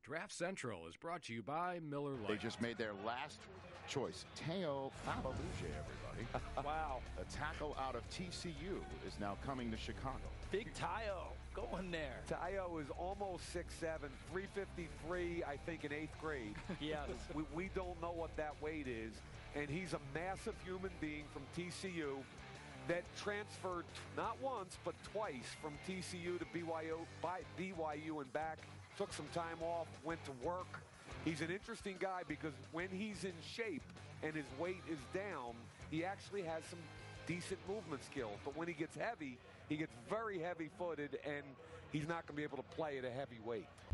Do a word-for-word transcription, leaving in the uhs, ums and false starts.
Draft Central is brought to you by Miller Lite. They just made their last choice. Teo Falaluja, everybody. Wow. A tackle out of T C U is now coming to Chicago. Big Tayo going there. Tayo is almost six seven, three fifty-three, I think, in eighth grade. Yes. we, we don't know what that weight is. And he's a massive human being from T C U that transferred not once, but twice from T C U to B Y U, by B Y U and back. Took some time off, went to work. He's an interesting guy because when he's in shape and his weight is down, he actually has some decent movement skills. But when he gets heavy, he gets very heavy-footed, and he's not going to be able to play at a heavy weight.